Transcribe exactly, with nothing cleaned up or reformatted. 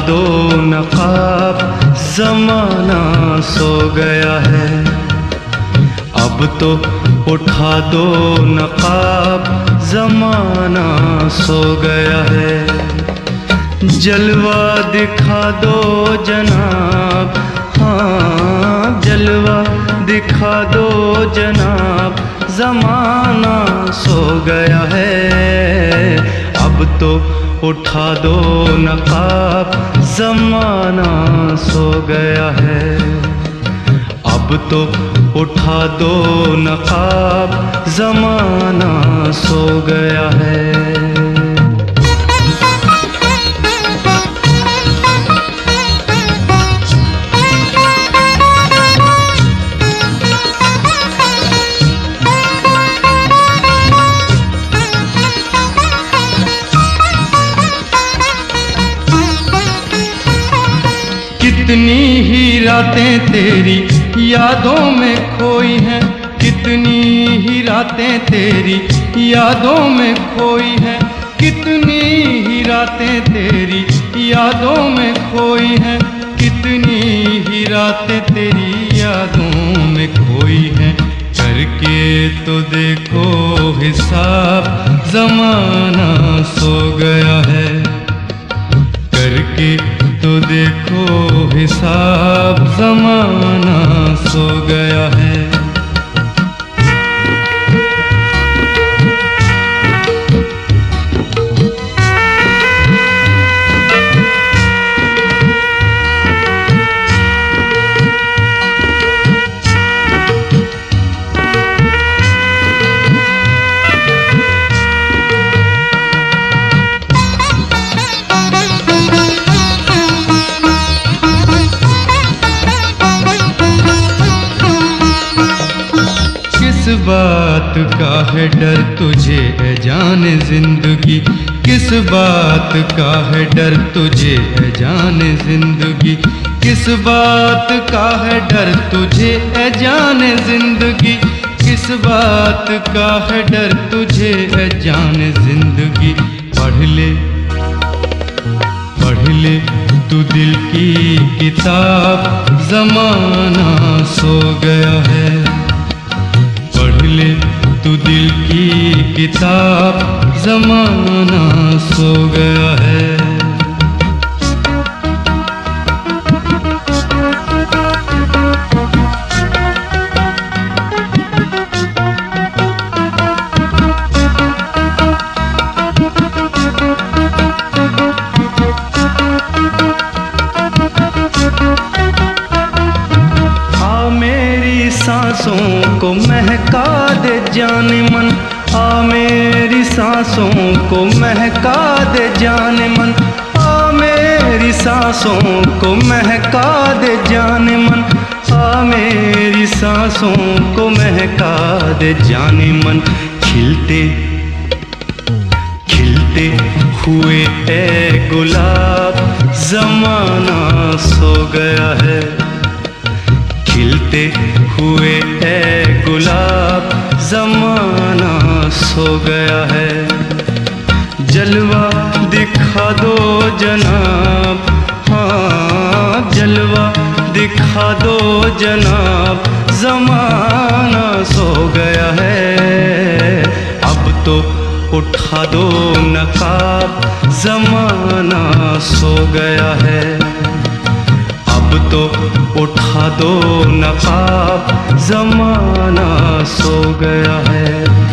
दो नकाब, ज़माना सो गया है। अब तो उठा दो नकाब, ज़माना सो गया है। जलवा दिखा दो जनाब, हाँ जलवा दिखा दो जनाब, ज़माना सो गया है। अब तो उठा दो नकाब, ज़माना सो गया है। अब तो उठा दो नकाब, ज़माना सो गया है। कितनी ही रातें तेरी यादों में खोई हैं, कितनी ही रातें तेरी यादों में खोई हैं, कितनी ही रातें तेरी यादों में खोई हैं, कितनी ही रातें तेरी यादों में खोई हैं। करके तो देखो हिसाब, ज़माना सो गया है। करके तो देखो हिसाब, ज़माना सो गया है। किस बात का है डर तुझे है जाने जिंदगी, किस बात का है डर तुझे है जाने जिंदगी, किस बात का है डर तुझे है जाने जिंदगी, किस बात का है डर तुझे है जाने जिंदगी। पढ़ ले पढ़ ले तू दिल की किताब, ज़माना सो गया है। पढ़ ले तू दिल की किताब, ज़माना सो गया है। सांसों को महका दे जाने मन, आ मेरी सांसों को महका दे जाने मन, आ मेरी सांसों को महका दे जाने मन, आ मेरी सांसों को महका दे जाने मन। खिलते खिलते हुए ए गुलाब, ज़माना सो गया है। खिलते हुए ए गुलाब, ज़माना सो गया है। जलवा दिखा दो जनाब, हाँ जलवा दिखा दो जनाब, ज़माना सो गया है। अब तो उठा दो नकाब, ज़माना सो गया है। अब तो उठा दो नकाब, ज़माना सो गया है।